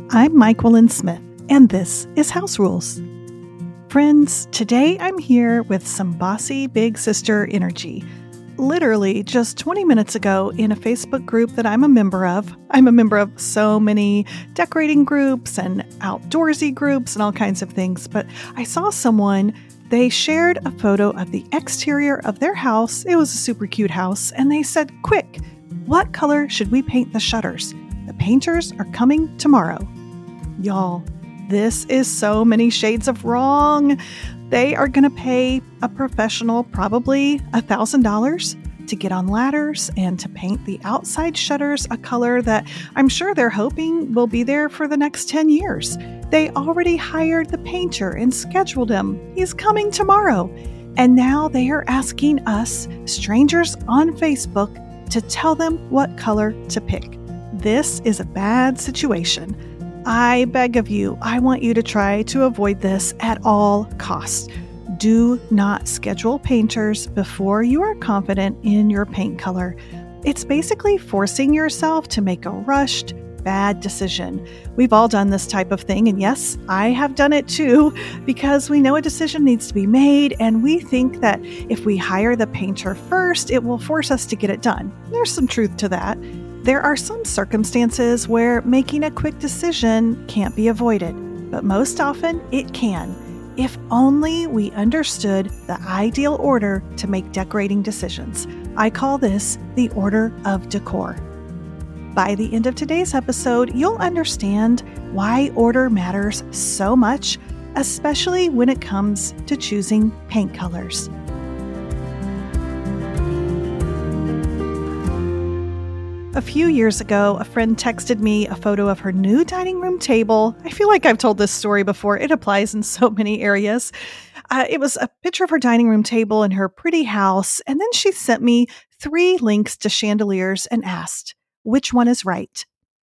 I'm Michaelyn Smith, and this is House Rules. Friends, today I'm here with some bossy big sister energy. Literally, just 20 minutes ago in a Facebook group that I'm a member of so many decorating groups and outdoorsy groups and all kinds of things, but I saw someone, they shared a photo of the exterior of their house. It was a super cute house, and they said, "Quick, what color should we paint the shutters? The painters are coming tomorrow." Y'all, this is so many shades of wrong. They are going to pay a professional probably $1,000 to get on ladders and to paint the outside shutters a color that I'm sure they're hoping will be there for the next 10 years. They already hired the painter and scheduled him. He's coming tomorrow. And now they are asking us, strangers on Facebook, to tell them what color to pick. This is a bad situation. I beg of you, I want you to try to avoid this at all costs. Do not schedule painters before you are confident in your paint color. It's basically forcing yourself to make a rushed, bad decision. We've all done this type of thing, and yes, I have done it too, because we know a decision needs to be made, and we think that if we hire the painter first, it will force us to get it done. There's some truth to that. There are some circumstances where making a quick decision can't be avoided, but most often it can, if only we understood the ideal order to make decorating decisions. I call this the order of decor. By the end of today's episode, you'll understand why order matters so much, especially when it comes to choosing paint colors. A few years ago, a friend texted me a photo of her new dining room table. I feel like I've told this story before. It applies in so many areas. It was a picture of her dining room table in her pretty house, and then she sent me 3 links to chandeliers and asked, which one is right?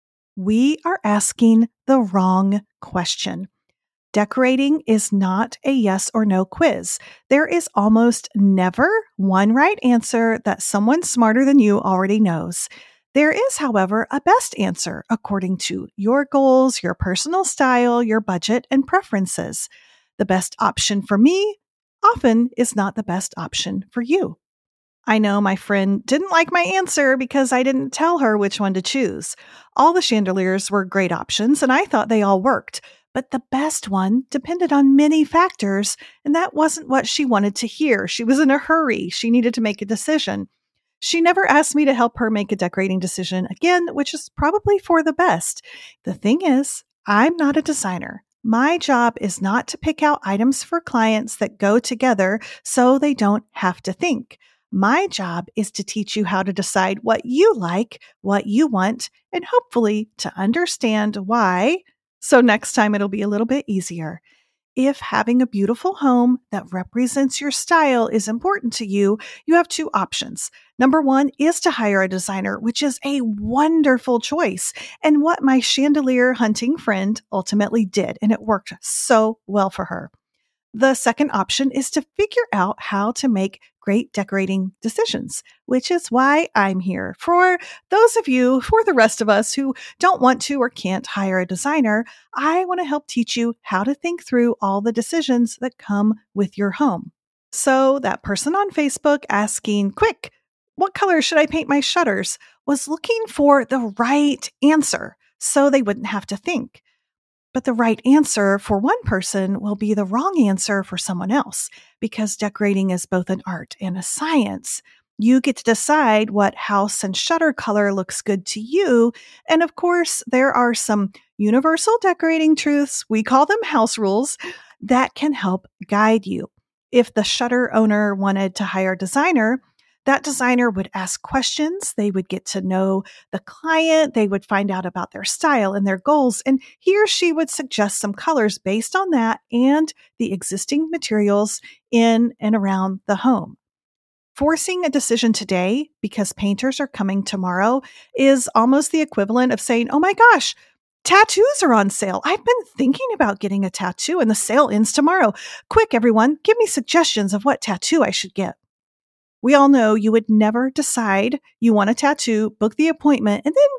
We are asking the wrong question. Decorating is not a yes or no quiz. There is almost never one right answer that someone smarter than you already knows. There is, however, a best answer according to your goals, your personal style, your budget, and preferences. The best option for me often is not the best option for you. I know my friend didn't like my answer because I didn't tell her which one to choose. All the chandeliers were great options, and I thought they all worked. But the best one depended on many factors, and that wasn't what she wanted to hear. She was in a hurry. She needed to make a decision. She never asked me to help her make a decorating decision again, which is probably for the best. The thing is, I'm not a designer. My job is not to pick out items for clients that go together so they don't have to think. My job is to teach you how to decide what you like, what you want, and hopefully to understand why. So next time it'll be a little bit easier. If having a beautiful home that represents your style is important to you, you have 2 options. Number 1 is to hire a designer, which is a wonderful choice, and what my chandelier hunting friend ultimately did, and it worked so well for her. The second option is to figure out how to make great decorating decisions, which is why I'm here. For those of you, for the rest of us who don't want to or can't hire a designer, I want to help teach you how to think through all the decisions that come with your home. So that person on Facebook asking, "Quick, what color should I paint my shutters?" was looking for the right answer so they wouldn't have to think. But the right answer for one person will be the wrong answer for someone else, because decorating is both an art and a science. You get to decide what house and shutter color looks good to you. And of course, there are some universal decorating truths, we call them house rules, that can help guide you. If the shutter owner wanted to hire a designer, that designer would ask questions. They would get to know the client. They would find out about their style and their goals. And he or she would suggest some colors based on that and the existing materials in and around the home. Forcing a decision today because painters are coming tomorrow is almost the equivalent of saying, "Oh my gosh, tattoos are on sale. I've been thinking about getting a tattoo and the sale ends tomorrow. Quick, everyone, give me suggestions of what tattoo I should get." We all know you would never decide you want a tattoo, book the appointment, and then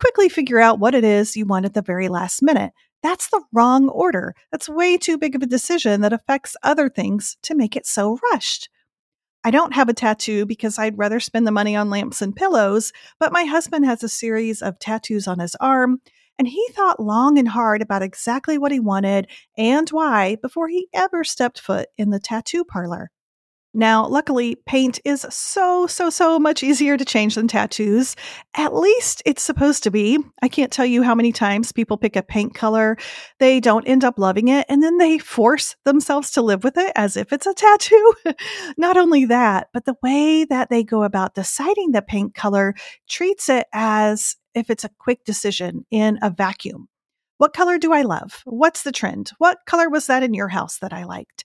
quickly figure out what it is you want at the very last minute. That's the wrong order. That's way too big of a decision that affects other things to make it so rushed. I don't have a tattoo because I'd rather spend the money on lamps and pillows, but my husband has a series of tattoos on his arm, and he thought long and hard about exactly what he wanted and why before he ever stepped foot in the tattoo parlor. Now, luckily, paint is so much easier to change than tattoos. At least it's supposed to be. I can't tell you how many times people pick a paint color, they don't end up loving it, and then they force themselves to live with it as if it's a tattoo. Not only that, but the way that they go about deciding the paint color treats it as if it's a quick decision in a vacuum. What color do I love? What's the trend? What color was that in your house that I liked?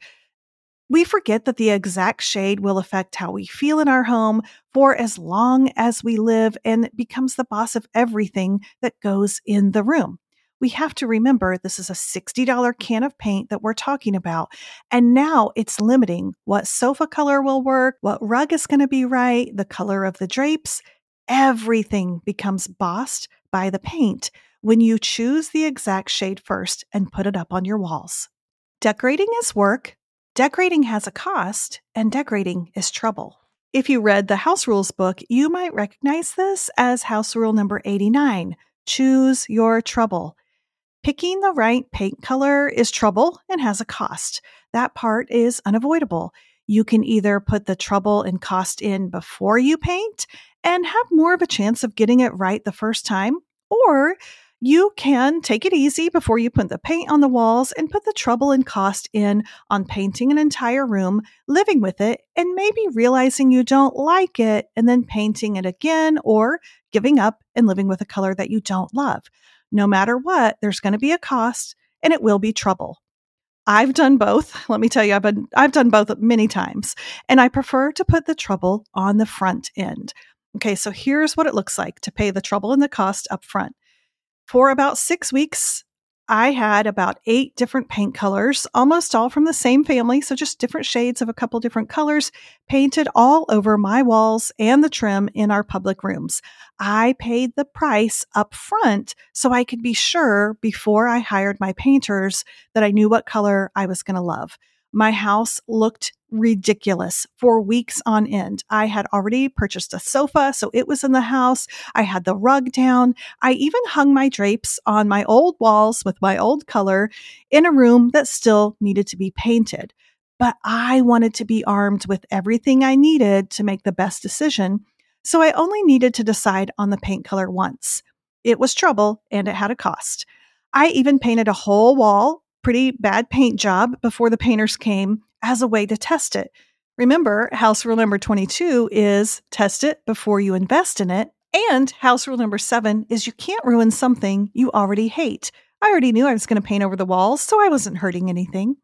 We forget that the exact shade will affect how we feel in our home for as long as we live and becomes the boss of everything that goes in the room. We have to remember this is a $60 can of paint that we're talking about. And now it's limiting what sofa color will work, what rug is going to be right, the color of the drapes. Everything becomes bossed by the paint when you choose the exact shade first and put it up on your walls. Decorating is work. Decorating has a cost, and decorating is trouble. If you read the House Rules book, you might recognize this as house rule number 89, choose your trouble. Picking the right paint color is trouble and has a cost. That part is unavoidable. You can either put the trouble and cost in before you paint and have more of a chance of getting it right the first time, or you can take it easy before you put the paint on the walls and put the trouble and cost in on painting an entire room, living with it, and maybe realizing you don't like it and then painting it again or giving up and living with a color that you don't love. No matter what, there's going to be a cost and it will be trouble. I've done both. Let me tell you, I've done both many times, and I prefer to put the trouble on the front end. Okay, so here's what it looks like to pay the trouble and the cost up front. For about 6 weeks, I had about 8 different paint colors, almost all from the same family, so just different shades of a couple different colors, painted all over my walls and the trim in our public rooms. I paid the price up front so I could be sure before I hired my painters that I knew what color I was going to love. My house looked ridiculous for weeks on end. I had already purchased a sofa, so it was in the house. I had the rug down. I even hung my drapes on my old walls with my old color in a room that still needed to be painted. But I wanted to be armed with everything I needed to make the best decision, so I only needed to decide on the paint color once. It was trouble and it had a cost. I even painted a whole wall, pretty bad paint job, before the painters came as a way to test it. Remember, house rule number 22 is test it before you invest in it. And house rule number 7 is you can't ruin something you already hate. I already knew I was going to paint over the walls, so I wasn't hurting anything.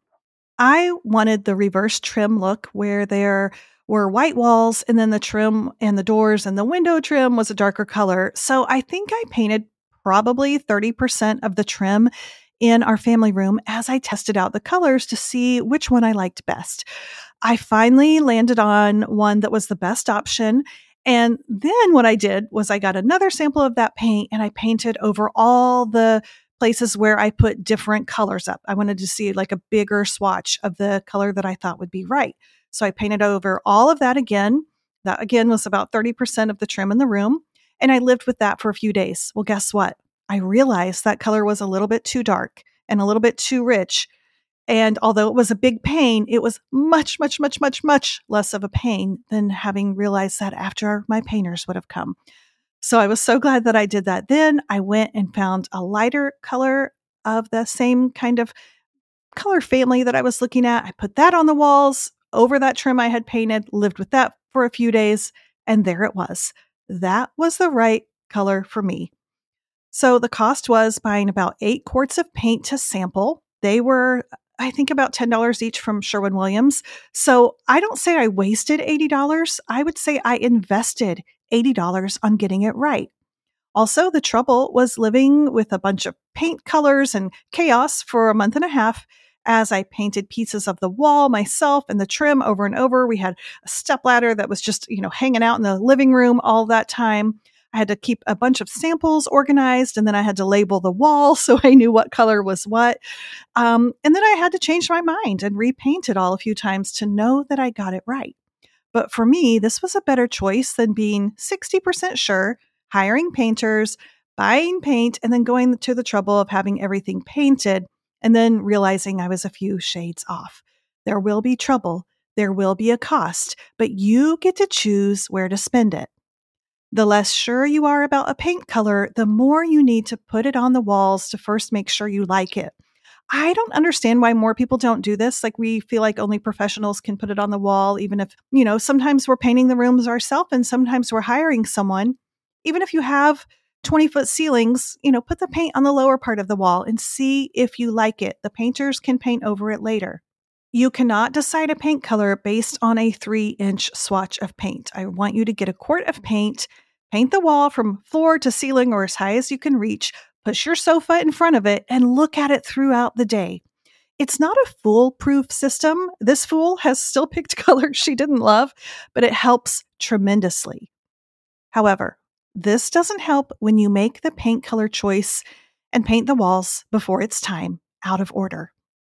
I wanted the reverse trim look where there were white walls and then the trim and the doors and the window trim was a darker color. So I think I painted probably 30% of the trim in our family room as I tested out the colors to see which one I liked best. I finally landed on one that was the best option. And then what I did was I got another sample of that paint and I painted over all the places where I put different colors up. I wanted to see like a bigger swatch of the color that I thought would be right. So I painted over all of that again. That again was about 30% of the trim in the room. And I lived with that for a few days. Well, guess what? I realized that color was a little bit too dark and a little bit too rich. And although it was a big pain, it was much less of a pain than having realized that after my painters would have come. So I was so glad that I did that. Then I went and found a lighter color of the same kind of color family that I was looking at. I put that on the walls over that trim I had painted, lived with that for a few days, and there it was. That was the right color for me. So the cost was buying about 8 quarts of paint to sample. They were, I think, about $10 each from Sherwin-Williams. So I don't say I wasted $80. I would say I invested $80 on getting it right. Also, the trouble was living with a bunch of paint colors and chaos for a month and a half as I painted pieces of the wall myself and the trim over and over. We had a stepladder that was just, hanging out in the living room all that time. I had to keep a bunch of samples organized, and then I had to label the wall so I knew what color was what. And then I had to change my mind and repaint it all a few times to know that I got it right. But for me, this was a better choice than being 60% sure, hiring painters, buying paint, and then going to the trouble of having everything painted and then realizing I was a few shades off. There will be trouble. There will be a cost, but you get to choose where to spend it. The less sure you are about a paint color, the more you need to put it on the walls to first make sure you like it. I don't understand why more people don't do this. Like, we feel like only professionals can put it on the wall, even if, sometimes we're painting the rooms ourselves and sometimes we're hiring someone. Even if you have 20-foot ceilings, put the paint on the lower part of the wall and see if you like it. The painters can paint over it later. You cannot decide a paint color based on a 3-inch swatch of paint. I want you to get a quart of paint, paint the wall from floor to ceiling or as high as you can reach, push your sofa in front of it, and look at it throughout the day. It's not a foolproof system. This fool has still picked colors she didn't love, but it helps tremendously. However, this doesn't help when you make the paint color choice and paint the walls before it's time, out of order.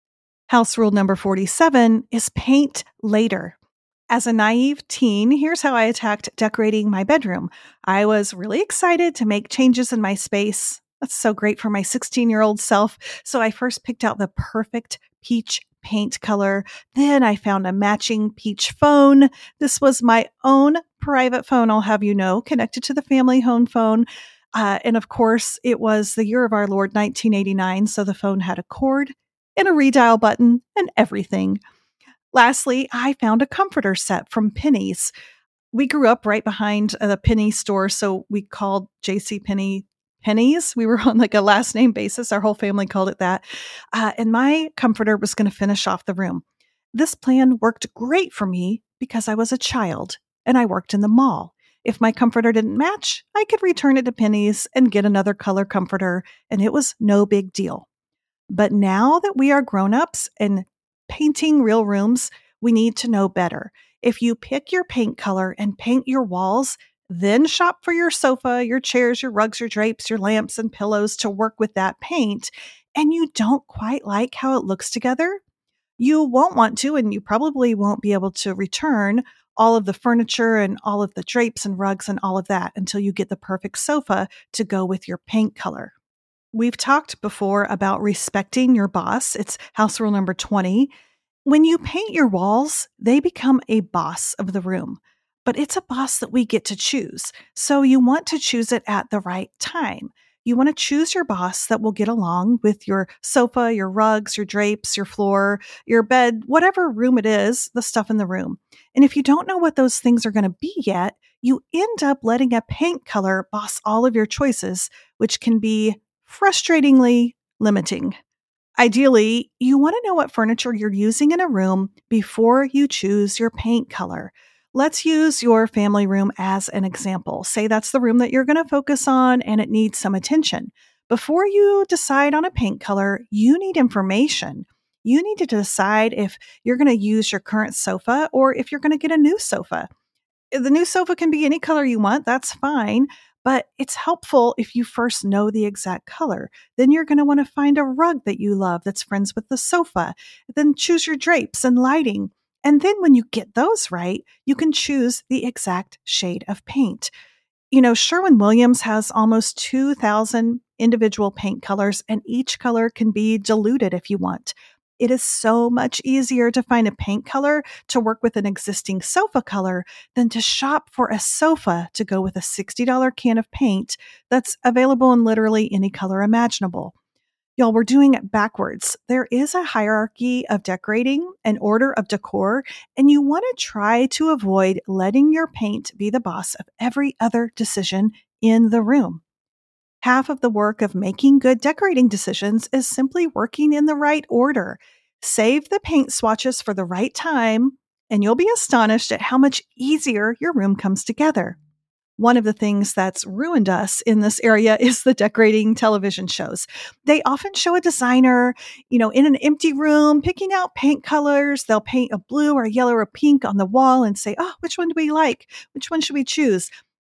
House rule number 47 is paint later. As a naive teen, here's how I attacked decorating my bedroom. I was really excited to make changes in my space. That's so great for my 16-year-old self. So I first picked out the perfect peach paint color. Then I found a matching peach phone. This was my own private phone, I'll have you know, connected to the family home phone. And of course, it was the year of our Lord, 1989. So the phone had a cord and a redial button and everything. Lastly, I found a comforter set from Penny's. We grew up right behind the Penny store, so we called JCPenney Penny's. We were on like a last name basis. Our whole family called it that. And my comforter was going to finish off the room. This plan worked great for me because I was a child and I worked in the mall. If my comforter didn't match, I could return it to Penny's and get another color comforter, and it was no big deal. But now that we are grown-ups and painting real rooms, we need to know better. If you pick your paint color and paint your walls, then shop for your sofa, your chairs, your rugs, your drapes, your lamps, and pillows to work with that paint, and you don't quite like how it looks together, you won't want to, and you probably won't be able to return all of the furniture and all of the drapes and rugs and all of that until you get the perfect sofa to go with your paint color. We've talked before about respecting your boss. It's house rule number 20. When you paint your walls, they become a boss of the room, but it's a boss that we get to choose. So you want to choose it at the right time. You want to choose your boss that will get along with your sofa, your rugs, your drapes, your floor, your bed, whatever room it is, the stuff in the room. And if you don't know what those things are going to be yet, you end up letting a paint color boss all of your choices, which can be frustratingly limiting. Ideally, you want to know what furniture you're using in a room before you choose your paint color. Let's use your family room as an example. Say that's the room that you're going to focus on and it needs some attention. Before you decide on a paint color, you need information. You need to decide if you're going to use your current sofa or if you're going to get a new sofa. The new sofa can be any color you want. That's fine. But it's helpful if you first know the exact color. Then you're going to want to find a rug that you love that's friends with the sofa. Then choose your drapes and lighting. And then when you get those right, you can choose the exact shade of paint. Sherwin-Williams has almost 2,000 individual paint colors, and each color can be diluted if you want. It is so much easier to find a paint color to work with an existing sofa color than to shop for a sofa to go with a $60 can of paint that's available in literally any color imaginable. Y'all, we're doing it backwards. There is a hierarchy of decorating, an order of decor, and you want to try to avoid letting your paint be the boss of every other decision in the room. Half of the work of making good decorating decisions is simply working in the right order. Save the paint swatches for the right time, and you'll be astonished at how much easier your room comes together. One of the things that's ruined us in this area is the decorating television shows. They often show a designer, in an empty room, picking out paint colors. They'll paint a blue or a yellow or a pink on the wall and say, oh, which one do we like? Which one should we choose?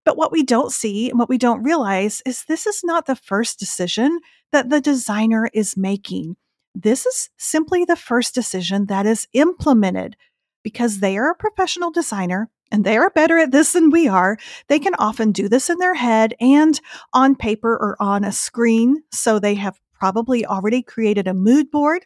But what we don't see and what we don't realize is this is not the first decision that the designer is making. This is simply the first decision that is implemented. Because they are a professional designer and they are better at this than we are, they can often do this in their head and on paper or on a screen. So they have probably already created a mood board,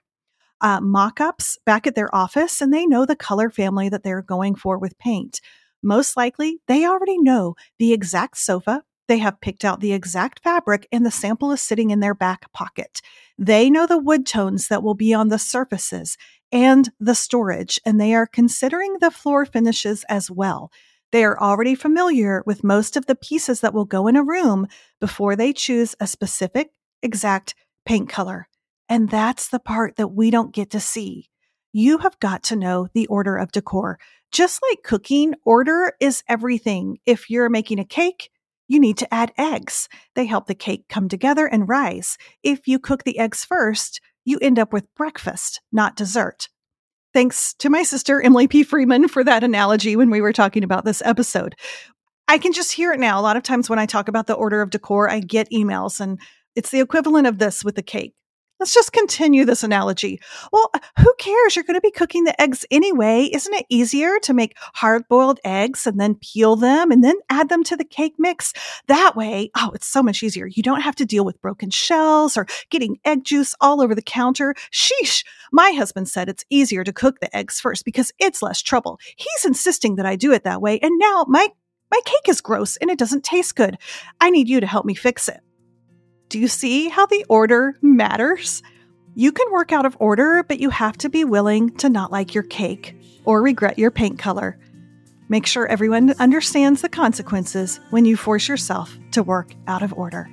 mock-ups back at their office, and they know the color family that they're going for with paint. Most likely, they already know the exact sofa. They have picked out the exact fabric and the sample is sitting in their back pocket. They know the wood tones that will be on the surfaces and the storage, and they are considering the floor finishes as well. They are already familiar with most of the pieces that will go in a room before they choose a specific, exact paint color. And that's the part that we don't get to see. You have got to know the order of decor. Just like cooking, order is everything. If you're making a cake, you need to add eggs. They help the cake come together and rise. If you cook the eggs first, you end up with breakfast, not dessert. Thanks to my sister, Emily P. Freeman, for that analogy when we were talking about this episode. I can just hear it now. A lot of times when I talk about the order of decor, I get emails, and it's the equivalent of this with the cake. Let's just continue this analogy. Well, who cares? You're going to be cooking the eggs anyway. Isn't it easier to make hard-boiled eggs and then peel them and then add them to the cake mix? That way, it's so much easier. You don't have to deal with broken shells or getting egg juice all over the counter. Sheesh. My husband said it's easier to cook the eggs first because it's less trouble. He's insisting that I do it that way. And now my cake is gross and it doesn't taste good. I need you to help me fix it. Do you see how the order matters? You can work out of order, but you have to be willing to not like your cake or regret your paint color. Make sure everyone understands the consequences when you force yourself to work out of order.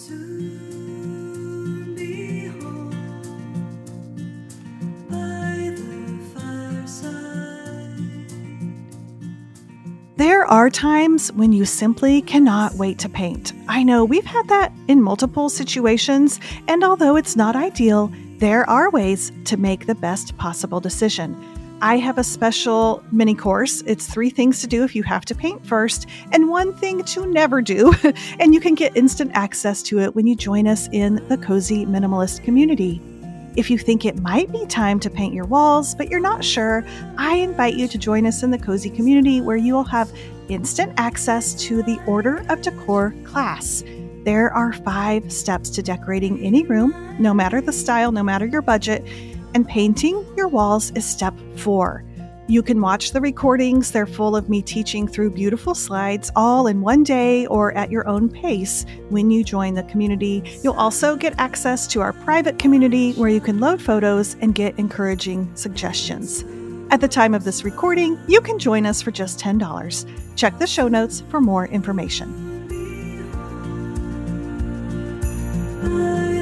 There are times when you simply cannot wait to paint. I know we've had that in multiple situations, and although it's not ideal, there are ways to make the best possible decision. I have a special mini course. It's 3 things to do if you have to paint first, and 1 thing to never do. And you can get instant access to it when you join us in the Cozy Minimalist community. If you think it might be time to paint your walls, but you're not sure, I invite you to join us in the Cozy community where you will have instant access to the Order of Decor class. There are 5 steps to decorating any room, no matter the style, no matter your budget, and painting your walls is step 4. You can watch the recordings. They're full of me teaching through beautiful slides all in one day or at your own pace when you join the community. You'll also get access to our private community where you can load photos and get encouraging suggestions. At the time of this recording, you can join us for just $10. Check the show notes for more information.